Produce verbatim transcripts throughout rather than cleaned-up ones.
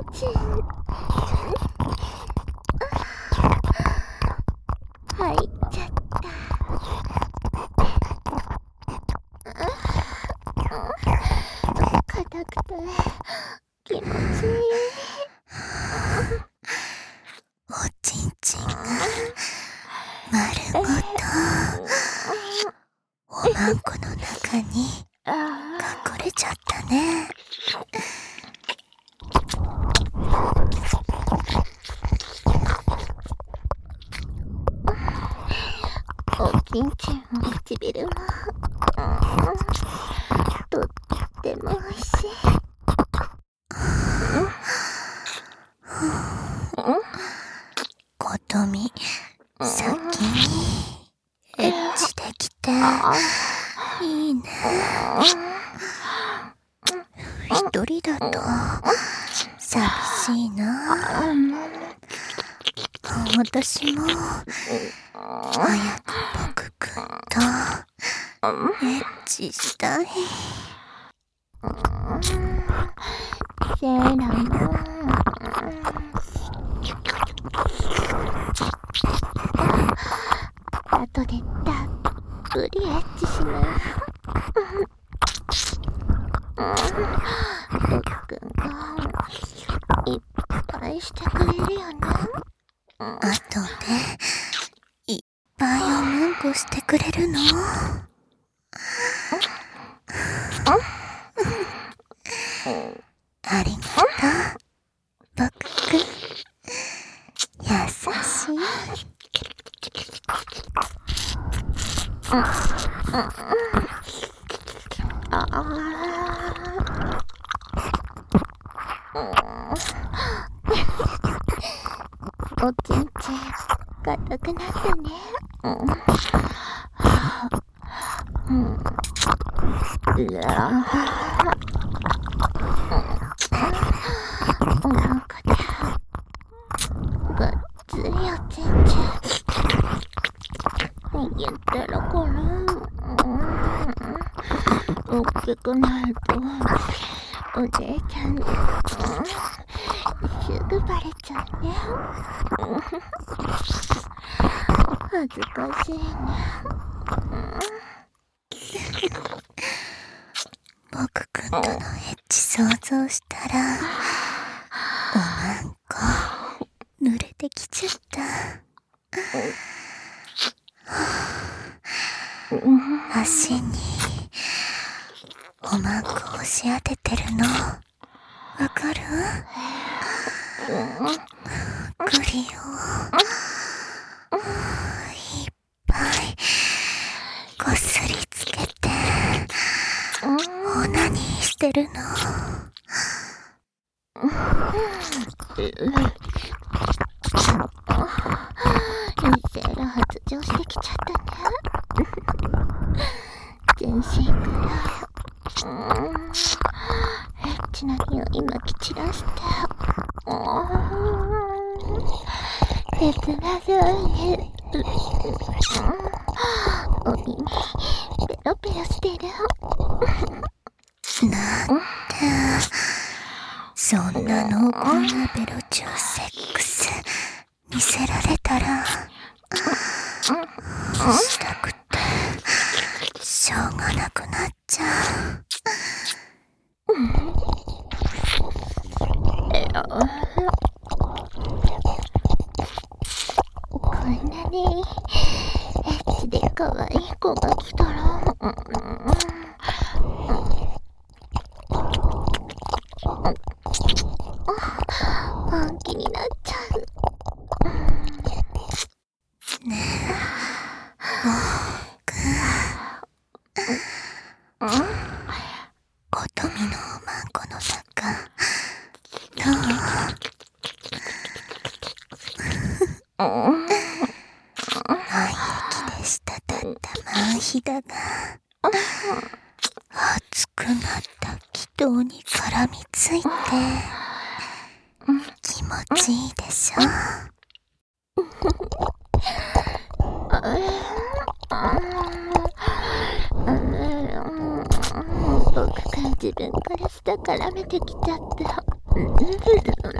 ちん。入っちゃった。硬くて気持ちいい。 おちんちんが丸ごとおまんこの中に隠れちゃったね。 おちんちんも唇も、とってもおいしい。 ことみ先にエッチできていいね。一人だと寂しいな。私も早く僕くんとエッチしたい。 セーラも後でたっぷりエッチしな。僕くんがいっぱいしてくれるよね。 あとでいっぱいおまんこしてくれるの？ありがとう、僕くん。優しい。 ああ。おちんちん硬くなったね。うん。うわ。なんかね、がっつりおちんちん握ったらこら、大きくなるとお姉ちゃんにすぐバレちゃうね。恥ずかしいね。 僕くんとのエッチ想像したらおまんこ濡れてきちゃった。足におまんこ押し当ててるのわかる？グリをいっぱいこすりつけてオナニーしてるの。 セーラ発情してきちゃったね。全身からエッチな匂いまき散らして、切なそうにお耳ペロペロしてる。 なんてそんな濃厚なベロチューセックス見せられたらしたくてしょうがなくなっちゃう。 こんなにエッチで可愛い子が来たら、本気になっちゃう。 ねえ僕、ことみのおまんこの中どう？内液で滴ったマンヒダが熱くなった気道に絡みついて気持ちいいでしょ？僕が自分から下絡めてきちゃった。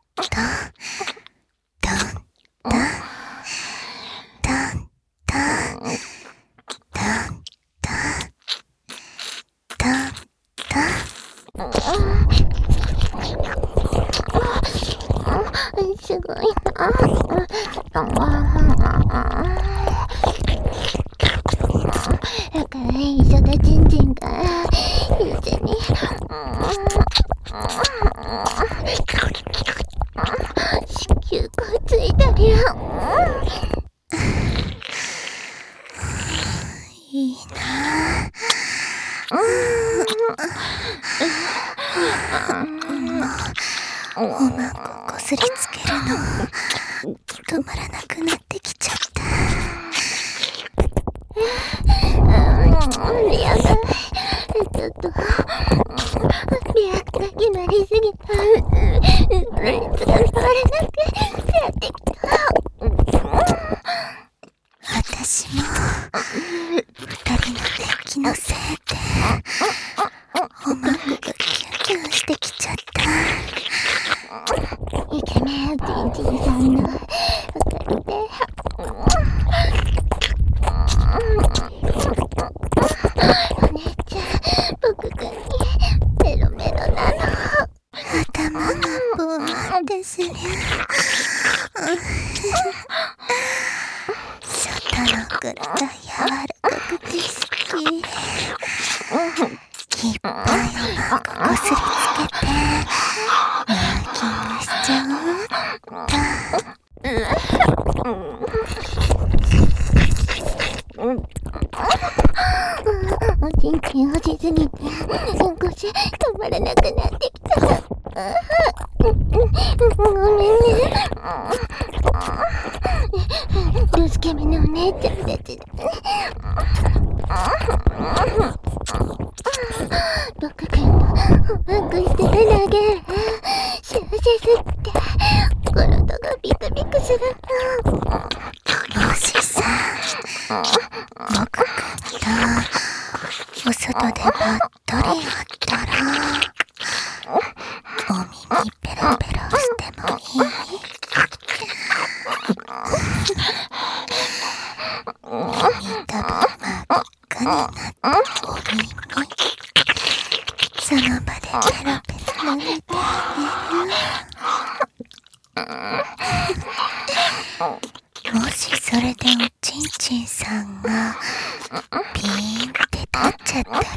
すごいな。だから磯田ちんちんが一緒に子宮こついたりよ。 いいなおまんここすりつけるの止まらなくなってきちゃった。 うん、やばい。ちょっとリアクが決まりすぎた。それつが触れなくなってきた。 私も二人の熱気のせいでおまんこがキュンキュンしてきちゃった。 イケメンちんちんさんのおかげでお姉ちゃん、僕くんにメロメロなの。 頭がぼーってする。外の黒が柔らかくて好き。いっぱいおまんここすりつけてマーキングしちゃおうっと。おちんちん落ちすぎてうんこし止まらなくなってきた。ごめんね。ルスケメのお姉ちゃんたちだ。僕くんのおまんこしてるだけ幸せすぎて体がビクビクするの。 もしさ僕くんとお外でまったりやったらお耳ペロペロしてもいい？耳たぶ真っ赤になったお耳その場でペロペロ舐めてあげる。 もしそれでおちんちんさんがピーンって立っちゃったら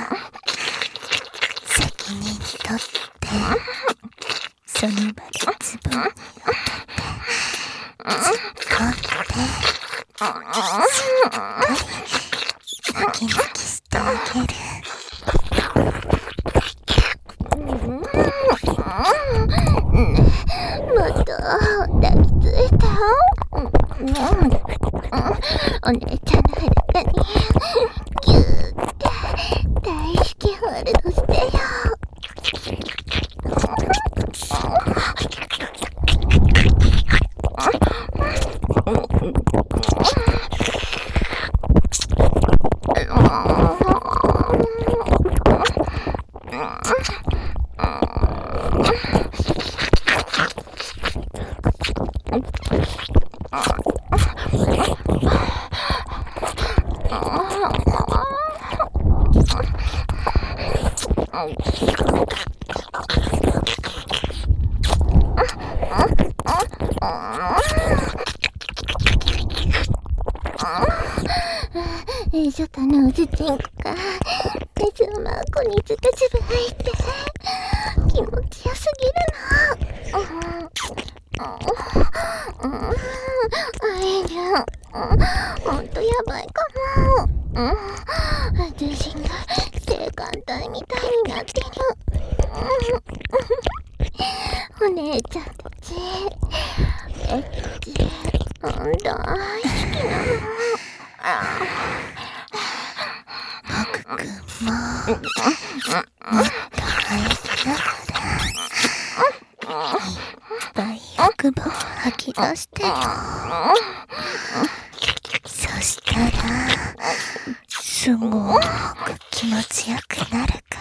責任取ってその場でズボンに当てて突っ込んでしっかり泣き泣きしてあげる。 もっと抱きついたよ。お姉ちゃんの裸にギューって大好きホールドしてよ。初夏のおじちんこが水をまこにズブズブ入って気持ちよすぎるの。あれじゃほんとやばいかも。全身が性感帯みたいになってる。お姉ちゃんたちエッチ大好きなの。 僕くんももっと入りながらいっぱい欲望を吐き出してよ。そしたらすごく気持ちよくなるから。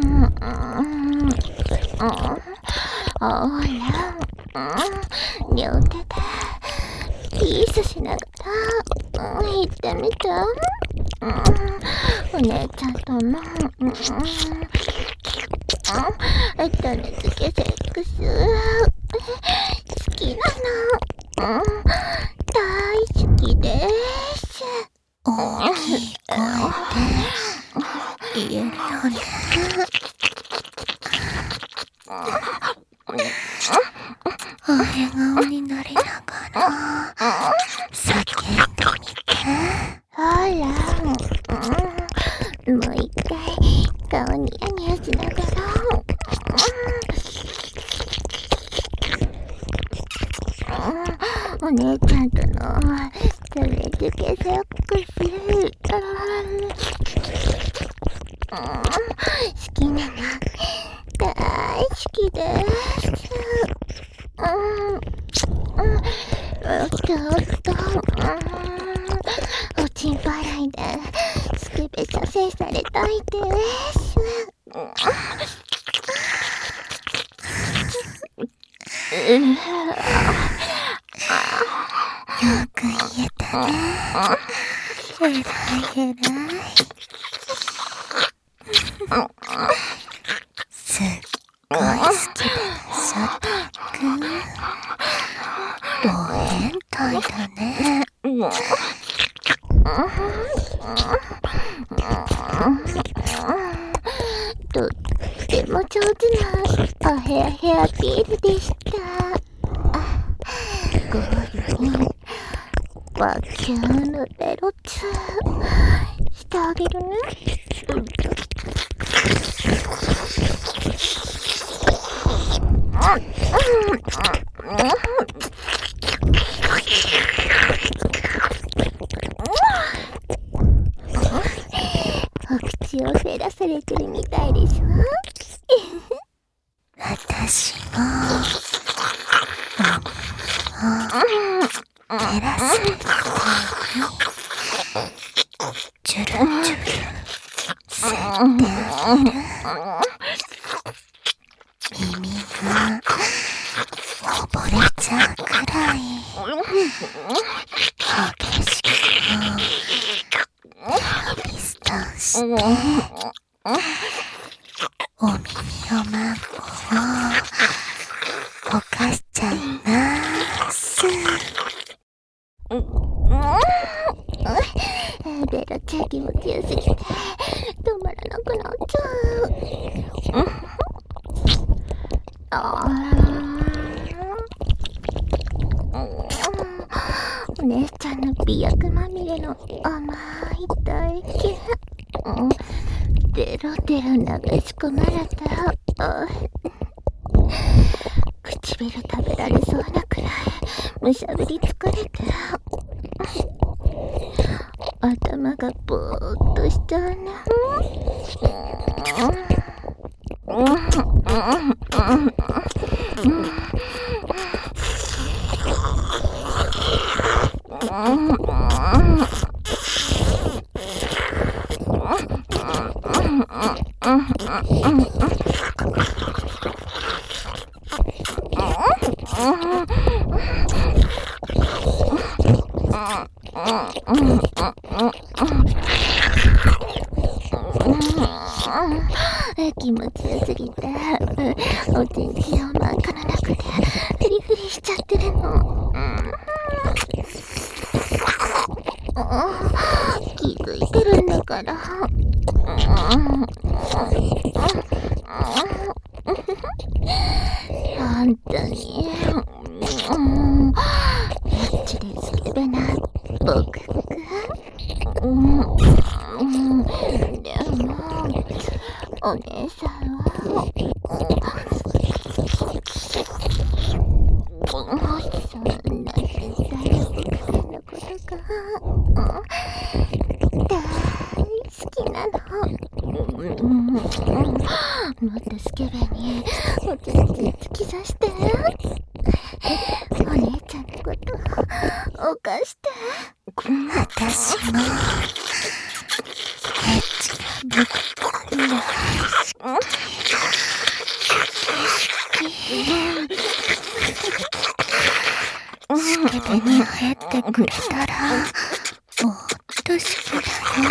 ほら両手でピースしながら言ってみて。お姉ちゃんとの種付けセックス好きなの。大好きです。 大きい声で言えるよね。お笑顔になりながら叫んでみて。 ほら、もう一回顔ニヤニヤしながら。お姉ちゃんとの種付けセックス好きなの。大好きです。おっとおっと、おちんぱらいでスケベ射精されたいです。 よく言えたね。えらいえらい。すっごい好きだね、シャトくん。ド変態だね。 とっても上手なおヘアヘアピールでした。ゴールにバキューンのベロツしてあげるね。お口をせらされてるみたいでしょ。 私も照らされてチュルチュル吸ってあげる。耳が溺れちゃうくらい激しく指スタンしてお耳をマンコをお口ベロチェキも強すぎて止まらなくなっちゃう。あー、お姉ちゃんの美薬まみれの甘い唾液、デロデロ流し込まれた。唇食べられそうなくらいむしゃぶり疲れて、頭がぼーっとしちゃうね。気持ちよすぎておちんちんを真っ赤な中でフリフリしちゃってるの。気づいてるんだから。本当にエッチでスケベな僕くん。でもお姉さんはそんな小さい僕くんのことが大好きなの。もっとスケベにおちんちん突き刺して、お姉ちゃんのこと犯して。 私もエッチな僕くんが好き。スケベに入ってくれたらもっと好きだよ。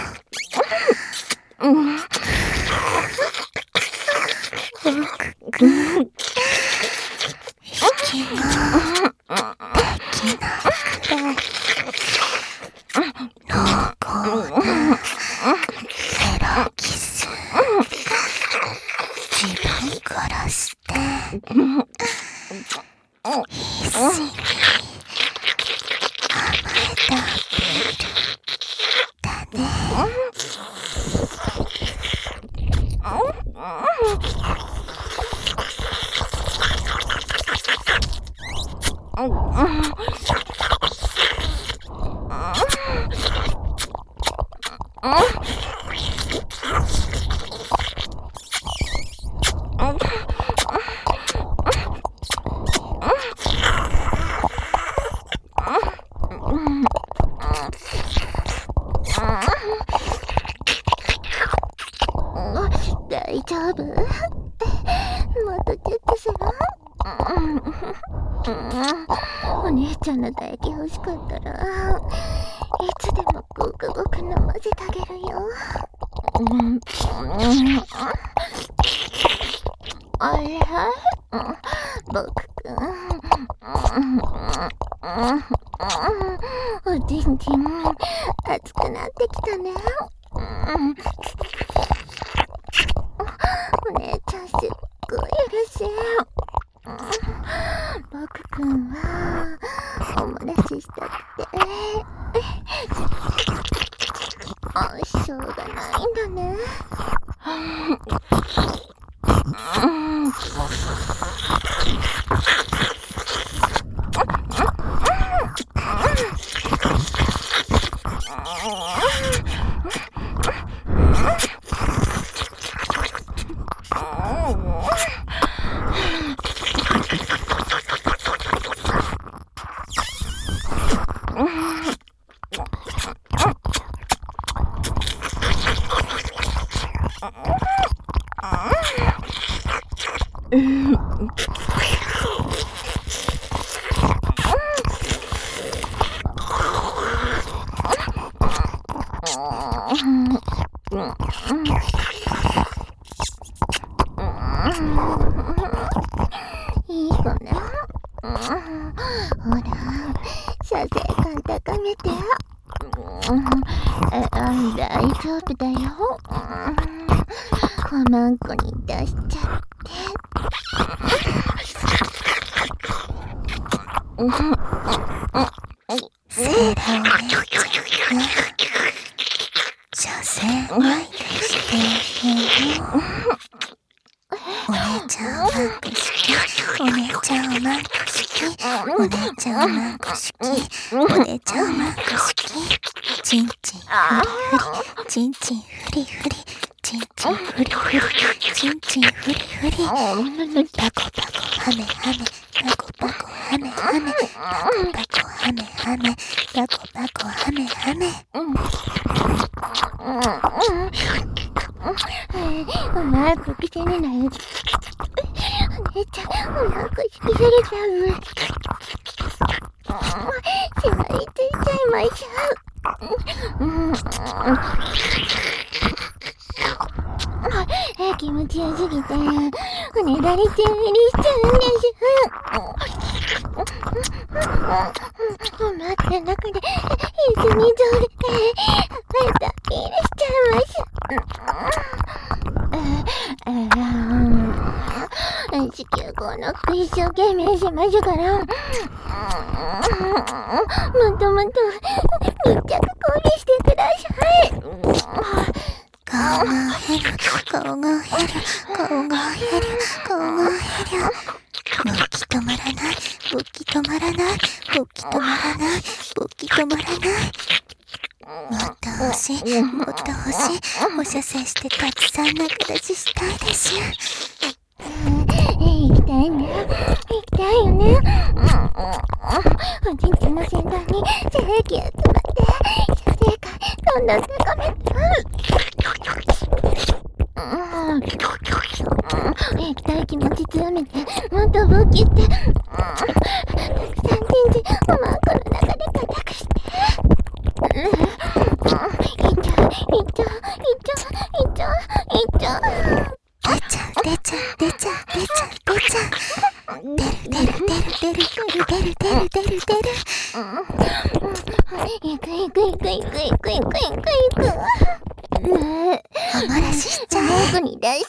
僕くん、息ができなくて濃厚なエロキス自分からして必死に甘えたアピールだね。 大丈夫？もっとチェックしろ。お姉ちゃんの唾液欲しかったらいつでもごくごく飲ませてあげるよ。あれ僕くん、おちんちん熱くなってきたね。お姉ちゃんすっごい嬉しい。僕くんはおもらししたってあ、しょうがないんだね。いい子ね。ほら、射精感高めて。 大丈夫だよ。おまんこに出しちゃって。 セーラーお姉ちゃんが女性相手してるの。お姉ちゃんをマンコ式、お姉ちゃんをマンコ式、お姉ちゃんをマンコ式、お姉ちゃんをマンコ式。チンチンフリフリ、チンチンフリフリ、チンチンフリフリ、チンチンフリフリ。パコパコハメハメ、パコパコハメハメ、パコパコハメハメ、パコパコハメハメ。 おまんこくせになる。お姉ちゃん、おまんこ引きずれちゃう。しまりついちゃいましょう。気持ちよすぎて、おねだり中にしちゃうんでしょ。おまんこの中で一緒にゾルでまたピールしちゃいましょう。地球号の一生懸命しましょうから、もっともっと密着交流してください。 顔が減る、顔が減る、顔が減る、顔が減る。動き止まらない、動き止まらない、動き止まらない、動き止まらない。もっと欲しい、もっと欲しい。お射精してたくさん仲出ししたいです。 行きたいな、行きたいよね。おじいちゃんの先端に精液集まって射精感どんどん高めて。液体気持ち強めて、もっと大きくて、たくさんチンチンおまんこの中で固くして。いっちゃう、いっちゃう、いっちゃう、いっちゃう、いっちゃう。 出ちゃう、出ちゃう、出ちゃう、出ちゃう、出ちゃう。出る、出る、出る、出る、出る、出る、出る、出る、出る。 いくいくいくいくいくいくいくいく。 お漏らししちゃう。 おまんこに出して。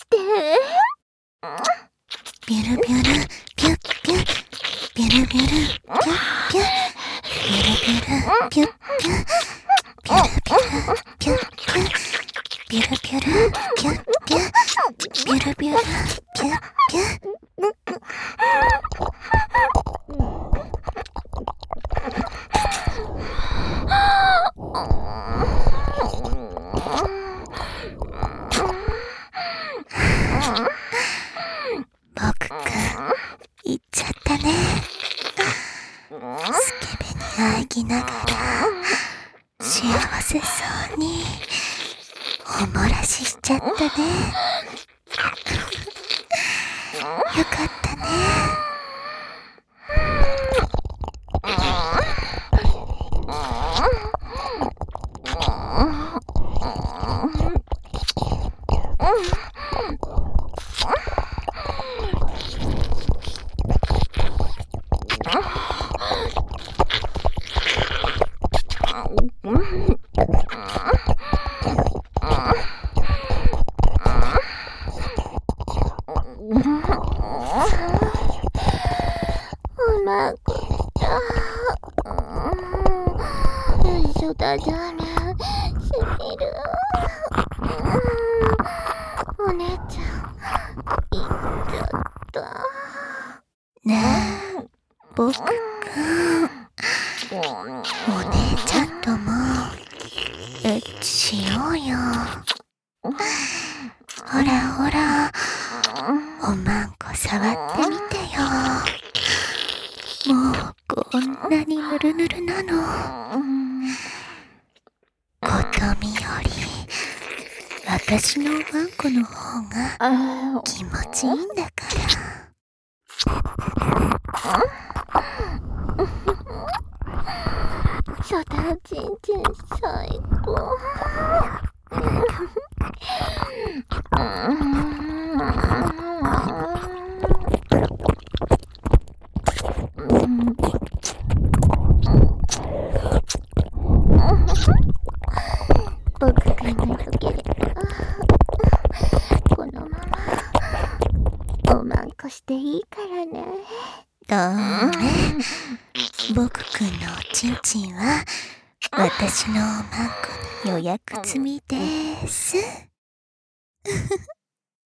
ビュルビュル、ピュッピュッ。ビュルビュル、ピュッピュッ。ビュルビュル、ピュッピュッ。ビュルビュル、ピュッピュッ。ビュルビュル、ピュッピュッ。ビュルビュル、ピュッピュッ。僕くん、行っちゃったね。スケベに喘ぎながら幸せそうにお漏らししちゃったね。よかったね。 おまんこだ。よいしょだじゃね。しみる。お姉ちゃん、行っちゃった。 ねえ、僕くん。お姉ちゃんともエッチしようよ。ほらほら、おまんこ触ってみてよ。もうこんなにぬるぬるなの。ことみより私のおまんこの方が気持ちいいんだから。 初太郎ちんちん最高。 抱っこしていいからね。 どうね。僕くんのおちんちんは私のおまんこの予約済みです。